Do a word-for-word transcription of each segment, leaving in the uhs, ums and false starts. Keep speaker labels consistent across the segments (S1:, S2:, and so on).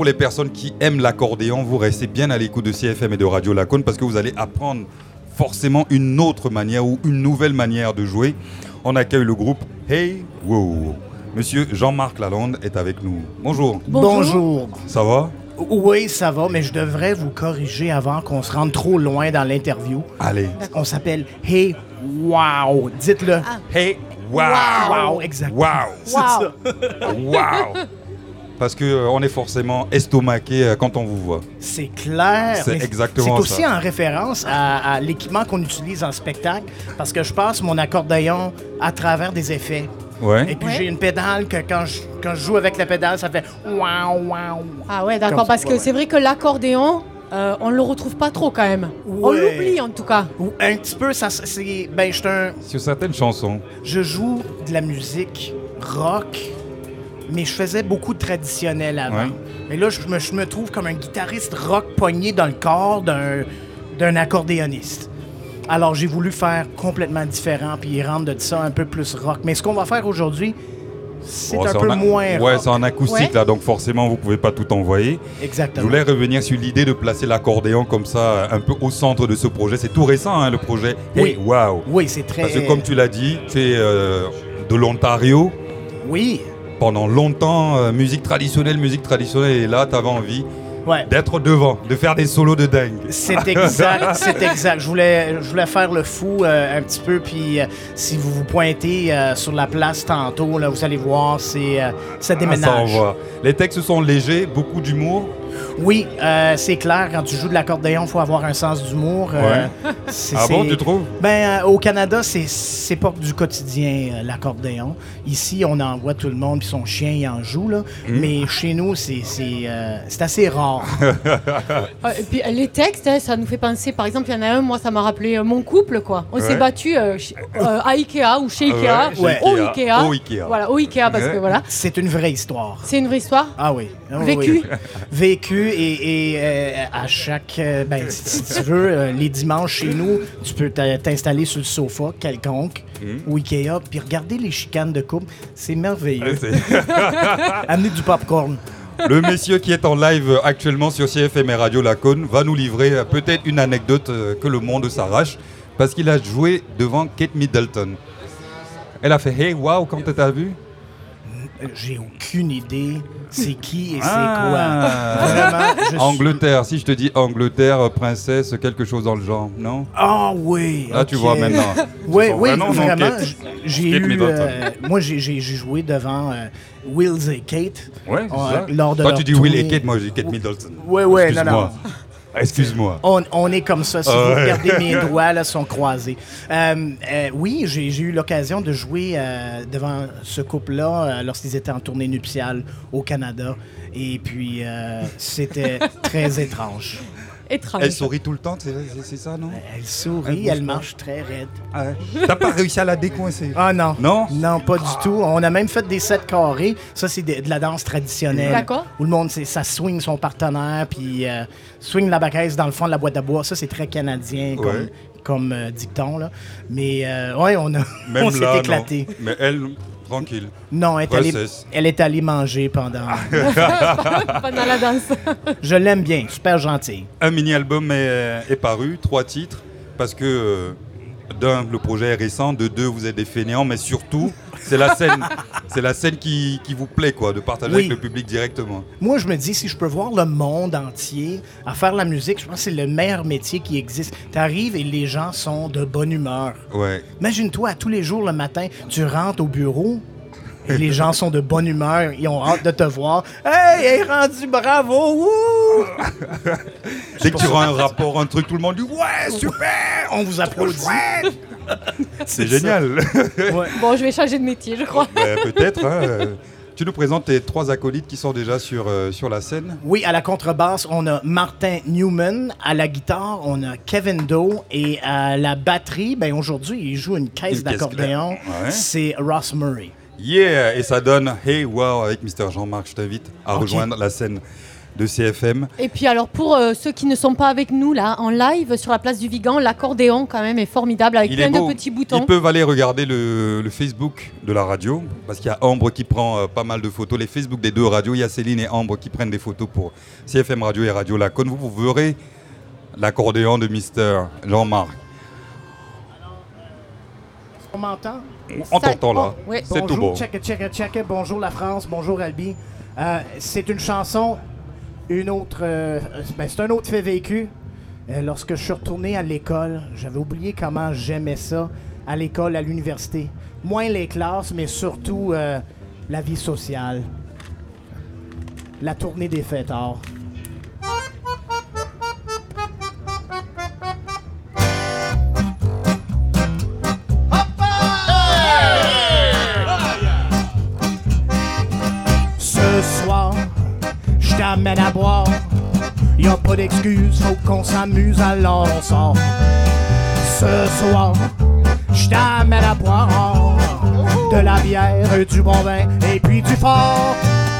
S1: pour les personnes qui aiment l'accordéon, vous restez bien à l'écoute de C F M et de Radio Lac parce que vous allez apprendre forcément une autre manière ou une nouvelle manière de jouer. On accueille le groupe Hey Wow. Monsieur Jean-Marc Lalonde est avec nous. Bonjour.
S2: Bonjour.
S1: Ça va?
S2: Oui, ça va, mais je devrais vous corriger avant qu'on se rende trop loin dans l'interview.
S1: Allez.
S2: On s'appelle Hey Wow. Dites-le.
S3: Ah.
S1: Hey Wow.
S2: Wow, exact.
S1: Wow.
S2: C'est ça.
S1: Wow. Parce qu'on euh, est forcément estomaqué euh, quand on vous voit.
S2: C'est clair.
S1: C'est
S2: mais
S1: exactement
S2: C'est aussi
S1: ça.
S2: en référence à, à l'équipement qu'on utilise en spectacle, parce que je passe mon accordéon à travers des effets.
S1: Ouais.
S2: Et puis
S3: Ouais.
S2: j'ai une pédale que quand je, quand je joue avec la pédale, ça fait wow, wow.
S3: Ah ouais, d'accord,
S2: Comme ça,
S3: parce que
S2: ouais.
S3: c'est vrai que l'accordéon, euh, on le retrouve pas trop quand même. On
S2: Ouais.
S3: l'oublie en tout cas.
S2: Ou un petit peu, ça, c'est... Ben, je suis un...
S1: Sur certaines chansons.
S2: Je joue de la musique rock, mais je faisais beaucoup de traditionnel avant.
S1: Ouais.
S2: Mais là, je me, je me trouve comme un guitariste rock pogné dans le corps d'un, d'un accordéoniste. Alors, j'ai voulu faire complètement différent puis rendre de ça un peu plus rock. Mais ce qu'on va faire aujourd'hui, c'est
S1: Oh,
S2: un
S1: c'est
S2: peu
S1: en a-
S2: moins
S1: Ouais,
S2: rock.
S1: c'est en acoustique
S3: Ouais.
S1: là, donc forcément vous pouvez pas tout envoyer. Je
S2: Exactement.
S1: voulais revenir sur l'idée de placer l'accordéon comme ça, un peu au centre de ce projet. C'est tout récent, hein, le projet.
S2: Oui.
S1: Hey, wow.
S2: Oui, c'est très...
S1: Parce que comme tu l'as dit, tu es euh, de l'Ontario.
S2: Oui,
S1: Pendant longtemps, euh, musique traditionnelle, musique traditionnelle. Et là, tu avais envie
S2: ouais.
S1: d'être devant, de faire des solos de dingue.
S2: C'est exact, c'est exact. Je voulais, je voulais faire le fou euh, un petit peu, puis euh, si vous vous pointez euh, sur la place tantôt, là, vous allez voir, c'est, euh, ça
S1: Ah,
S2: déménage.
S1: ça envoie. Les textes sont légers, beaucoup d'humour.
S2: Oui, euh, c'est clair, quand tu joues de l'accordéon, il faut avoir un sens d'humour. euh,
S1: Ouais.
S2: c'est-
S1: Ah bon,
S2: c'est-
S1: tu trouves?
S2: Ben, euh, au Canada, c'est, c'est pas du quotidien, euh, l'accordéon. Ici, on envoie tout le monde, puis son chien, il en joue, là.
S1: Hmm.
S2: Mais chez nous, c'est, c'est, euh, c'est assez rare.
S3: Euh, et puis les textes, hein, ça nous fait penser, par exemple, il y en a un, moi ça m'a rappelé euh, mon couple, quoi. On
S1: Ouais.
S3: s'est battu euh, chez- euh, à Ikea ou chez Ikea,
S1: Ouais, chez
S2: Ouais.
S3: au
S1: Ikea.
S3: Ikea.
S1: Au Ikea.
S3: Voilà, au Ikea, parce
S1: Ouais.
S3: que voilà.
S2: C'est une vraie histoire.
S3: C'est une vraie histoire.
S2: Ah oui. Ah oui,
S3: Vécu.
S2: oui. Vécu et, et, euh, à chaque... euh, ben, si tu veux, euh, les dimanches chez nous, tu peux t'a- t'installer sur le sofa quelconque
S1: Mm.
S2: ou Ikea, puis regarder les chicanes de couple. C'est merveilleux.
S1: C'est-
S2: Amener du popcorn.
S1: Le monsieur qui est en live actuellement sur C F M et Radio Lacône va nous livrer euh, peut-être une anecdote euh, que le monde s'arrache parce qu'il a joué devant Kate Middleton. Elle a fait hey wow quand tu t'as vu.
S2: J'ai aucune idée c'est qui et c'est
S1: Ah.
S2: quoi. Vraiment, je suis-
S1: Angleterre, si je te dis Angleterre, euh, princesse, quelque chose dans le genre, non?
S2: Ah oui.
S1: Là
S2: ok.
S1: tu vois maintenant.
S2: Oui,
S1: Tu sens
S2: oui,
S1: vraiment, non,
S2: vraiment.
S1: Kate?
S2: j- J'ai
S1: Kate
S2: eu.
S1: Middleton.
S2: euh, moi, j'ai, j'ai, j'ai joué devant euh, Wills et Kate.
S1: Ouais, c'est
S2: euh,
S1: ça.
S2: lors de
S1: Toi
S2: leur
S1: tu dis Will et
S2: tournée.
S1: Kate, moi je dis Kate Middleton.
S2: Ouais, ouais, non, non.
S1: Excuse-moi. Excuse-moi.
S2: On, on est comme ça. Si
S1: Ah
S2: vous
S1: ouais.
S2: regardez, mes doigts là, sont croisés. Euh, euh, oui, j'ai, j'ai eu l'occasion de jouer euh, devant ce couple-là euh, lorsqu'ils étaient en tournée nuptiale au Canada. Et puis, euh, c'était très étrange.
S3: Étrange.
S1: Elle sourit tout le temps, c'est, c'est- c'est ça, non?
S2: Elle sourit, elle marche très raide.
S1: Ah ouais. T'as pas réussi à la décoincer?
S2: Ah non.
S1: Non?
S2: Non, pas du tout. On a même fait des sets carrés. Ça, c'est de, de la danse traditionnelle.
S3: D'accord.
S2: Où le monde, c'est, ça swing son partenaire, puis euh, swing la baguette dans le fond de la boîte à bois. Ça, c'est très canadien comme,
S1: Ouais.
S2: comme euh, dicton. Là. Mais euh, ouais, on, a,
S1: Même
S2: on s'est
S1: là,
S2: éclaté.
S1: non. Mais elle, tranquille.
S2: Non, elle est, allée,
S1: Princesse.
S2: elle est allée manger pendant...
S3: Pendant la danse.
S2: Je l'aime bien, super gentille.
S1: Un mini-album est, est paru, trois titres, parce que euh, d'un, le projet est récent, de deux, vous êtes des fainéants, mais surtout, c'est la scène, c'est la scène qui, qui vous plaît, quoi, de partager
S2: Oui.
S1: avec le public directement.
S2: Moi, je me dis, si je peux voir le monde entier à faire la musique, je pense que c'est le meilleur métier qui existe. Tu arrives et les gens sont de bonne humeur.
S1: Ouais.
S2: Imagine-toi, à tous les jours le matin, tu rentres au bureau et les gens sont de bonne humeur, ils ont hâte de te voir. Hey, elle est rendue, bravo! Wouh!
S1: Dès que tu rends un rapport, un truc, tout le monde dit ouais, super,
S2: On vous applaudit.
S1: c'est génial.
S2: Ouais.
S3: Bon, je vais changer de métier, je crois.
S1: Ben, peut-être. Hein, euh, tu nous présentes tes trois acolytes qui sont déjà sur, euh, sur la scène.
S2: Oui, à la contrebasse, on a Martin Newman. À la guitare, on a Kevin Doe. Et à la batterie, ben aujourd'hui, il joue une caisse
S1: Une caisse
S2: d'accordéon.
S1: claire. Ouais.
S2: C'est Ross Murray.
S1: Yeah, et ça donne Hey Wow avec mister Jean-Marc. Je t'invite à
S2: Ok.
S1: rejoindre la scène. de C F M.
S3: Et puis alors pour euh, ceux qui ne sont pas avec nous là en live sur la place du Vigan, l'accordéon quand même est formidable avec
S1: Il
S3: plein
S1: est
S3: de
S1: beau.
S3: petits boutons.
S1: Ils peuvent aller regarder le, le Facebook de la radio, parce qu'il y a Ambre qui prend euh, pas mal de photos. Les Facebook des deux radios, il y a Céline et Ambre qui prennent des photos pour C F M Radio et Radio Laconne. Vous, vous verrez l'accordéon de Mister Jean-Marc.
S2: On m'entend?
S1: On t'entend là,
S3: Oh, oui.
S1: c'est tout
S2: Bonjour,
S1: bon.
S2: check, check, check. Bonjour la France, bonjour Albi. Euh, c'est une chanson, une autre. euh, ben, c'est un autre fait vécu. Euh, lorsque je suis retourné à l'école, j'avais oublié comment j'aimais ça à l'école, à l'université. Moins les classes, mais surtout euh, la vie sociale. La tournée des fêtards. Ce soir, je t'amène à boire. Y a pas d'excuse, faut qu'on s'amuse, alors on sort. Ce soir, je t'amène à boire de la bière, du bon vin et puis du fort.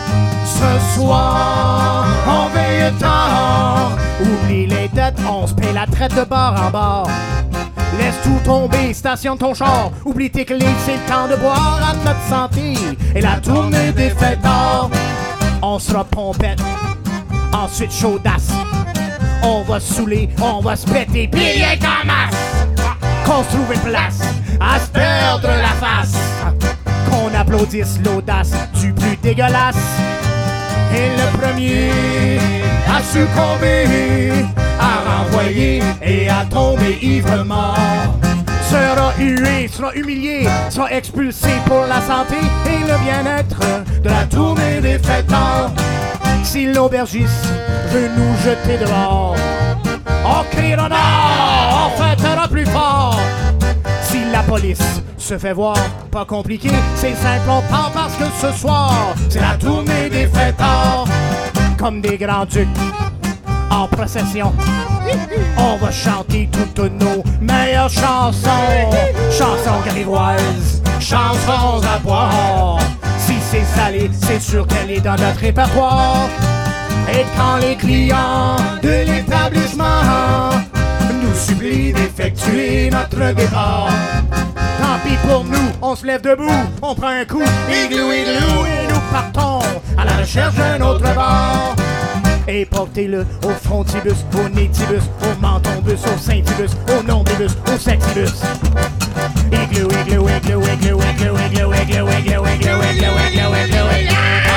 S2: Ce soir, on veille tard. Oublie les dettes, on se paie la traite de bar en bar. Laisse tout tomber, stationne ton char. Oublie tes clés, c'est le temps de boire à notre santé. Et la tournée des fêtards, on sera pompette, ensuite chaudasse. On va saouler, on va se péter, pis rien qu'en masse. Qu'on se trouve une place à se perdre la face. Qu'on applaudisse l'audace du plus dégueulasse. Et le premier à succomber, à renvoyer et à tomber ivre mort sera hué, sera humilié, sera expulsé pour la santé et le bien-être de la tournée des fêtards. Si l'aubergiste veut nous jeter dehors, on criera non, on fêtera plus fort. Si la police se fait voir, pas compliqué, c'est simple, on part parce que ce soir, c'est la tournée des fêtards. Comme des grands-ducs en procession, on va chanter toutes nos meilleures chansons. Chansons grivoises, chansons à boire. Si c'est salé, c'est sûr qu'elle est dans notre répertoire. Et quand les clients de l'établissement nous supplient d'effectuer notre départ, tant pis pour nous, on se lève debout, on prend un coup, igloo, igloo, et nous partons à la recherche d'un autre bar. Et portez-le au frontibus, au nétibus, au mentonbus, au saintibus, au nombribus, au sexibus. Igloo, igloo, igloo, igloo, igloo, igloo, igloo, igloo, igloo, igloo, igloo, igloo, igloo.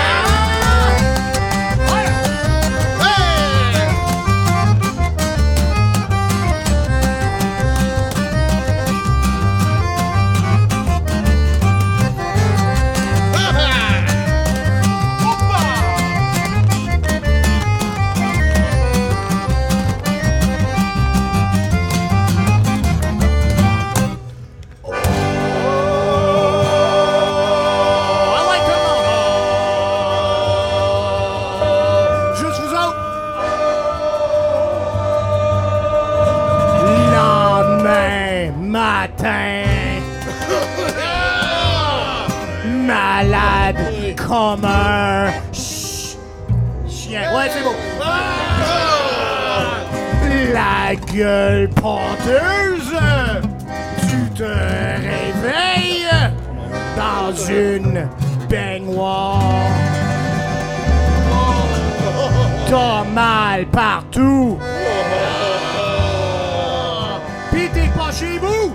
S2: Malade comme un ch- chien. Ouais, c'est beau. La gueule ponteuse, tu te réveilles dans une baignoire. T'as mal partout. Pis t'es pas chez vous.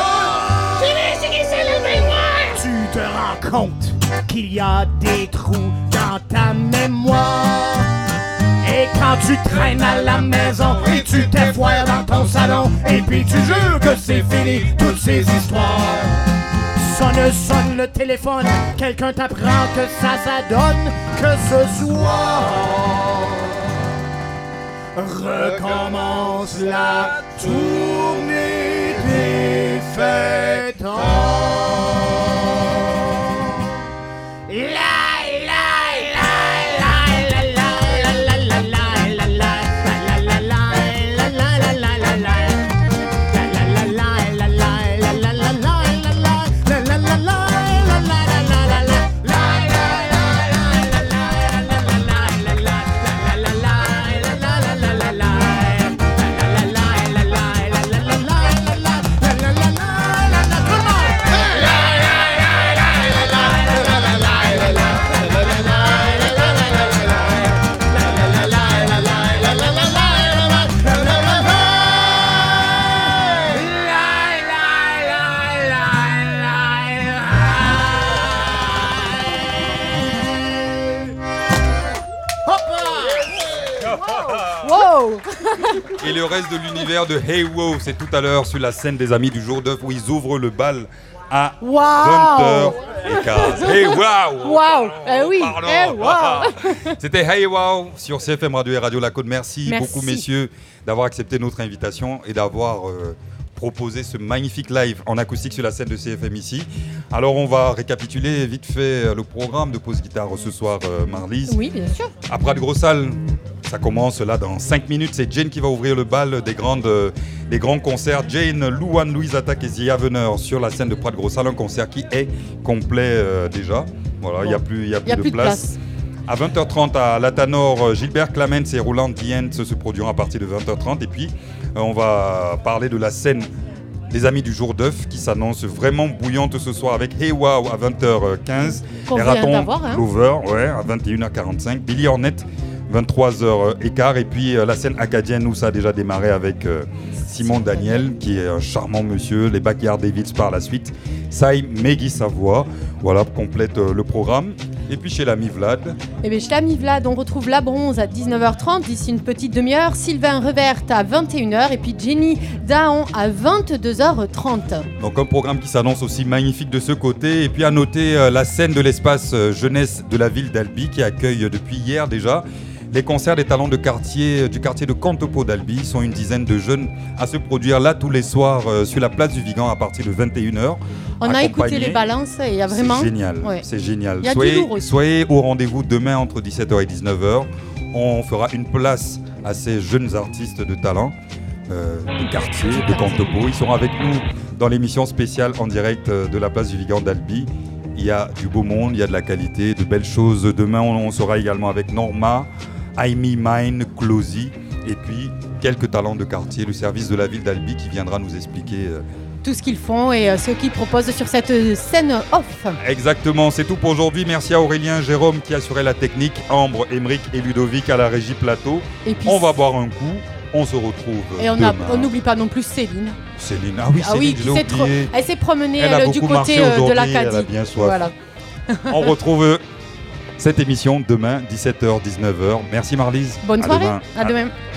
S2: Tu te rends compte qu'il y a des trous dans ta mémoire. Et quand tu traînes à la maison et tu t'effoires dans ton salon, et puis tu jures que c'est fini toutes ces histoires. Sonne, sonne le téléphone, quelqu'un t'apprend que ça, ça donne que ce soir recommence la tournée des fêtards.
S3: Wow.
S1: Et le reste de l'univers de Hey Wow, c'est tout à l'heure sur la scène des Amis du Jour d'œuf où ils ouvrent le bal à
S3: Wow.
S1: vingt heures quinze. Hey Wow.
S3: Wow. Eh oui.
S1: Pardon.
S3: Eh, wow.
S1: C'était Hey Wow sur C F M Radio et Radio La Côte. Merci,
S3: Merci.
S1: beaucoup messieurs d'avoir accepté notre invitation et d'avoir euh, proposé ce magnifique live en acoustique sur la scène de C F M ici. Alors on va récapituler vite fait le programme de Pause Guitare ce soir, euh, Marlise.
S3: Oui, bien sûr.
S1: À Prat de Grossal, ça commence là dans cinq minutes. C'est Jane qui va ouvrir le bal des, grandes, euh, des grands concerts. Jane, Louane, Louise Attaque et Zia Veneur sur la scène de Prat de Grossal. Un concert qui est complet euh, déjà. Voilà, il n'y a plus, y a plus,
S3: Y a
S1: de,
S3: plus de
S1: place.
S3: place.
S1: À vingt heures trente à Latanor, Gilbert Clamens et Roland Dient se produiront à partir de vingt heures trente. Et puis, euh, on va parler de la scène des Amis du Jour d'œuf qui s'annonce vraiment bouillante ce soir avec Hey Wow à vingt heures quinze.
S3: Qu'on
S1: Les
S3: vient
S1: Ratons
S3: d'avoir, hein.
S1: Lover ouais, à vingt et une heures quarante-cinq. Billy Hornet, vingt-trois heures quinze. Et puis euh, la scène acadienne où ça a déjà démarré avec euh, Simon Daniel, qui est un charmant monsieur. Les Backyard Davids par la suite. Sai Meggy Savoie. Voilà, complète euh, le programme. Et puis chez l'ami Vlad.
S3: Et bien chez l'ami Vlad, on retrouve La Bronze à dix-neuf heures trente, d'ici une petite demi-heure. Sylvain Reverte à vingt et une heures. Et puis Jenny Daon à vingt-deux heures trente.
S1: Donc un programme qui s'annonce aussi magnifique de ce côté. Et puis à noter euh, la scène de l'espace euh, jeunesse de la ville d'Albi qui accueille euh, depuis hier déjà les concerts des talents de quartier, du quartier de Cantopo d'Albi. Ils sont une dizaine de jeunes à se produire là tous les soirs euh, sur la place du Vigan à partir de vingt et une heures.
S3: On a écouté les balances et il y a vraiment...
S1: C'est génial,
S3: Ouais.
S1: c'est génial.
S3: Il y a du
S1: Soyez,
S3: lourd aussi.
S1: soyez au rendez-vous demain entre dix-sept heures et dix-neuf heures. On fera une place à ces jeunes artistes de talent euh, de quartier, de Cantopo. Ils seront avec nous dans l'émission spéciale en direct euh, de la place du Vigan d'Albi. Il y a du beau monde, il y a de la qualité, de belles choses. Demain, on, on sera également avec Norma, Aimee Mine, Closy, et puis quelques talents de quartier, le service de la ville d'Albi qui viendra nous expliquer euh,
S3: tout ce qu'ils font et euh, ce qu'ils proposent sur cette euh, scène off.
S1: Exactement, c'est tout pour aujourd'hui. Merci à Aurélien, Jérôme qui assurait la technique, Ambre, Émeric et Ludovic à la régie plateau.
S3: Et puis,
S1: On va boire un coup, on se retrouve
S3: et on
S1: demain.
S3: a- on n'oublie pas non plus Céline.
S1: Céline, ah oui,
S3: Ah
S1: Céline,
S3: oui,
S1: je
S3: qui
S1: l'ai
S3: s'est trop-
S1: oublié.
S3: elle s'est promenée
S1: Elle a
S3: euh, du
S1: beaucoup
S3: côté
S1: marché
S3: euh, de
S1: aujourd'hui,
S3: l'Acadie.
S1: elle a bien soif.
S3: Voilà.
S1: On retrouve cette émission demain, dix-sept heures, dix-neuf heures. Merci Marlise.
S3: Bonne
S1: À
S3: soirée.
S1: demain.
S3: À demain.